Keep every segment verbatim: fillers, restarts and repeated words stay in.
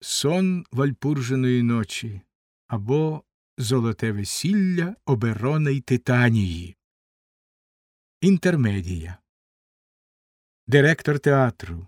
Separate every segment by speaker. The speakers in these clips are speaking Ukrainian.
Speaker 1: Сон Вальпуржиної ночі або Золоте весілля Оберона й Титанії. Інтермедія. Директор театру.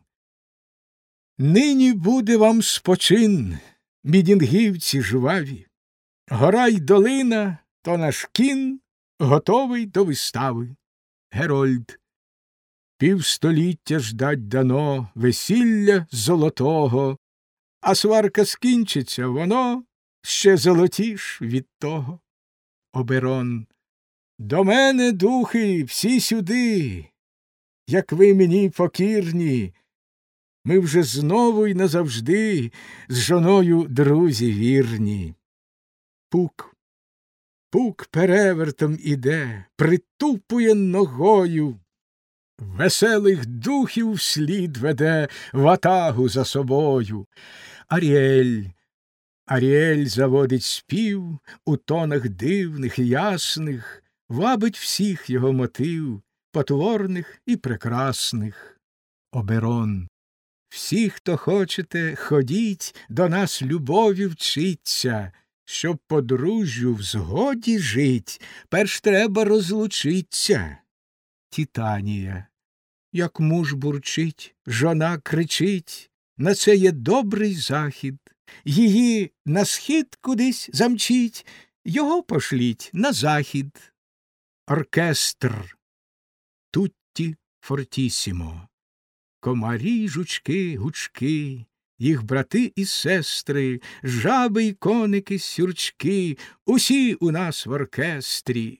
Speaker 1: Нині буде вам спочин, мідінгівці жваві. Гора й долина, то наш кін, готовий до вистави. Герольд. Півстоліття ждать дано весілля золотого, а сварка скінчиться, воно ще золотіш від того. Оберон. До мене, духи, всі сюди, як ви мені покірні, ми вже знову й назавжди з жоною друзі вірні. Пук. Пук перевертом іде, притупує ногою, веселих духів вслід веде ватагу за собою. Аріель. Аріель заводить спів у тонах дивних і ясних, вабить всіх його мотив, потворних і прекрасних. Оберон. Всі, хто хочете, ходіть, до нас любові вчиться, щоб подружжю в згоді жить, перш треба розлучиться. Титанія. Як муж бурчить, жона кричить, на це є добрий захід. Її на схід кудись замчіть, його пошліть на захід. Оркестр. Тутті фортісімо. Комарі, жучки, гучки, їх брати і сестри, жаби й коники, сюрчки, усі у нас в оркестрі.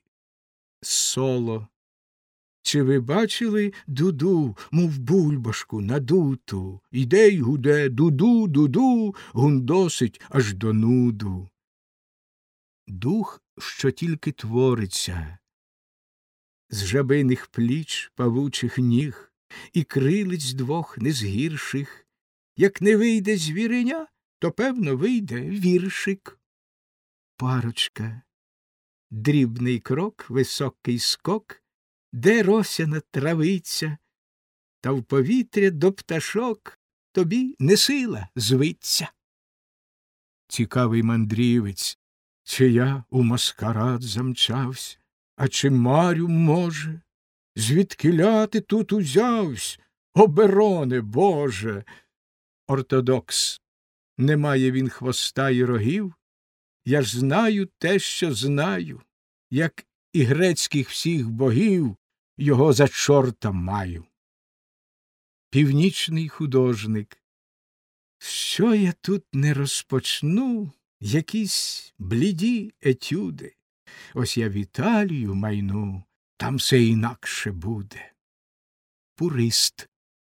Speaker 1: Соло. Чи ви бачили дуду, мов бульбашку надуту? Іде й гуде, дуду, дуду, гундосить аж до нуду. Дух, що тільки твориться, з жабиних пліч, павучих ніг, і крилиць двох не з гірших. Як не вийде звіреня, то, певно, вийде віршик. Парочка. Дрібний крок, високий скок, де росяна травиця, та в повітря до пташок тобі не сила звиться. Цікавий мандрівець, чи я у маскарад замчавсь, а чи марю, може, звідкіля ти тут узявсь, обероне Боже. Ортодокс. Немає він хвоста й рогів, я ж знаю те, що знаю, як і грецьких всіх богів його за чорта маю. Північний художник. Що я тут не розпочну, якісь бліді етюди. Ось я в Італію майну, там все інакше буде. Пурист.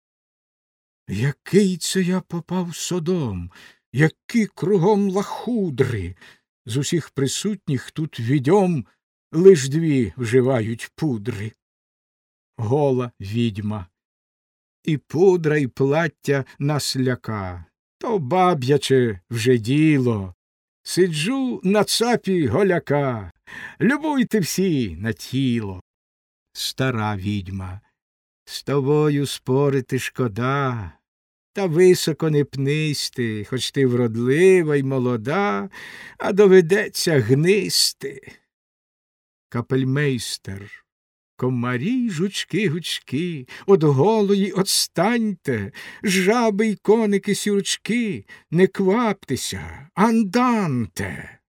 Speaker 1: Який це я попав в Содом, які кругом лахудри, з усіх присутніх тут відьом лиш дві вживають пудри. Гола відьма. І пудра, і плаття нас ляка, то баб'яче вже діло. Сиджу на цапі голяка, любуйте всі на тіло. Стара відьма. З тобою спорити шкода, та високо не пнисти, хоч ти вродлива й молода, а доведеться гнисти. Капельмейстер. Комарі, жучки, гучки, от голої отстаньте, жаби й коники, сюрчки, не кваптеся, анданте.